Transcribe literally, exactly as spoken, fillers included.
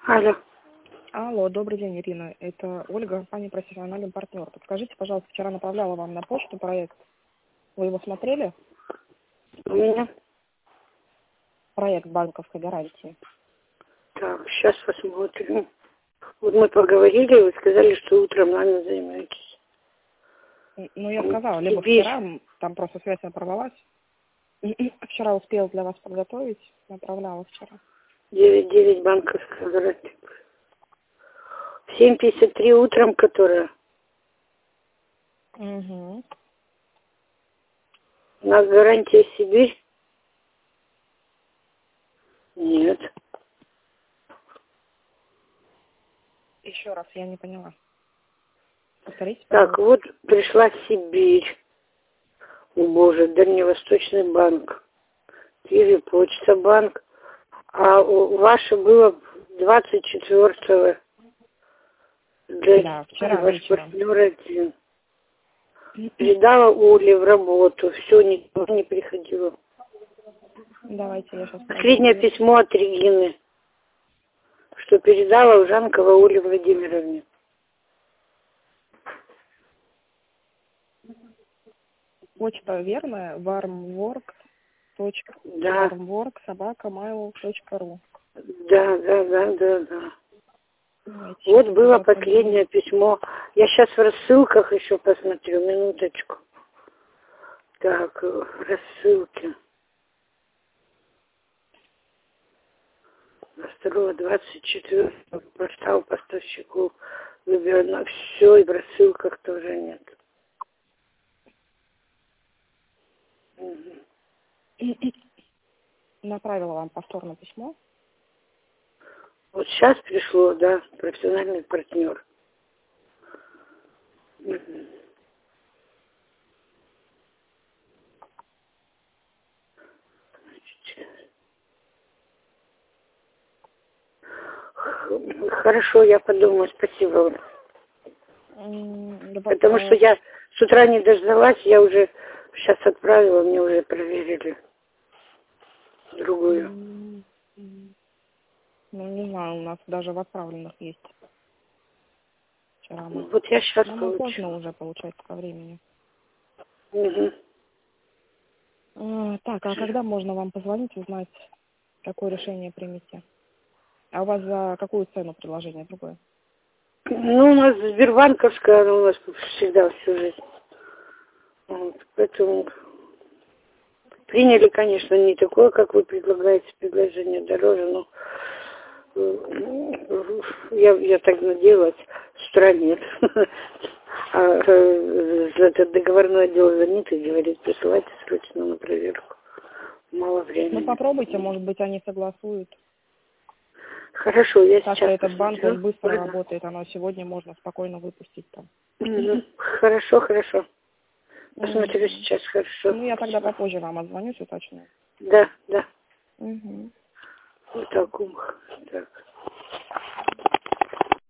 Алло. Алло, добрый день, Ирина. Это Ольга, компания «Профессиональный партнер». Подскажите, пожалуйста, вчера направляла вам на почту проект. Вы его смотрели? У меня? Проект банковской гарантии. Так, сейчас посмотрим. Вот мы поговорили, вы сказали, что утром нами займетесь. Ну, я сказала, либо Сибирь. вчера, там просто связь оборвалась. Вчера успела для вас подготовить, направляла вчера. девять девять банковская гарантия. семь пятьдесят три утром, которая. Угу. У нас гарантия Сибирь? Нет. Еще раз, я не поняла. Повторите, Так, пожалуйста. вот пришла Сибирь. О, боже, Дальневосточный банк. Киви, Почта банк. А у ваше было двадцать четвёртого. Да, вчера Ваш вечером. партнер один. Передала Оле в работу. Все, никто не приходило. Давайте я сейчас... Последнее письмо от Регины, что передала Жанкова Оле Владимировне. Почта верная, warmwork. Да. warmwork собака mail точка ру. Да, да, да, да, да. Давайте Вот сейчас, было пожалуйста, последнее письмо. Я сейчас в рассылках еще посмотрю, минуточку. Так, рассылки. второго двадцать четвёртого портал поставщиков выбирано. Все, и в рассылках тоже нет. Угу. Направила вам повторно письмо. Вот сейчас пришло, да, профессиональный партнер. Угу. Хорошо, я подумаю, спасибо вам. Mm, Потому что я с утра не дождалась, я уже сейчас отправила, мне уже проверили другую. Mm, ну, не знаю, у нас даже в отправленных есть. Вчера мы. Вот я сейчас Нам получу. поздно уже, получается, по времени. Угу. А, так, а когда можно вам позвонить, узнать, какое решение примете? А у вас за какую цену предложение другое? Ну, у нас Сбербанковская, она у нас всегда всю жизнь. Вот, поэтому приняли, конечно, не такое, как вы предлагаете, предложение дороже, но я, я так надеялась, с утра нет. А этот договорной отдел звонит и говорит, присылайте срочно на проверку. Мало времени. Ну, попробуйте, может быть, они согласуют. Хорошо, я Так сейчас что этот банк, посмотрю. он быстро Ладно. работает, оно сегодня можно спокойно выпустить там. Угу. Хорошо, хорошо. Посмотрю Угу. сейчас, хорошо. Ну, я тогда попозже вам отзвонюсь, уточню. Да, да. Угу. Вот так, ух, так.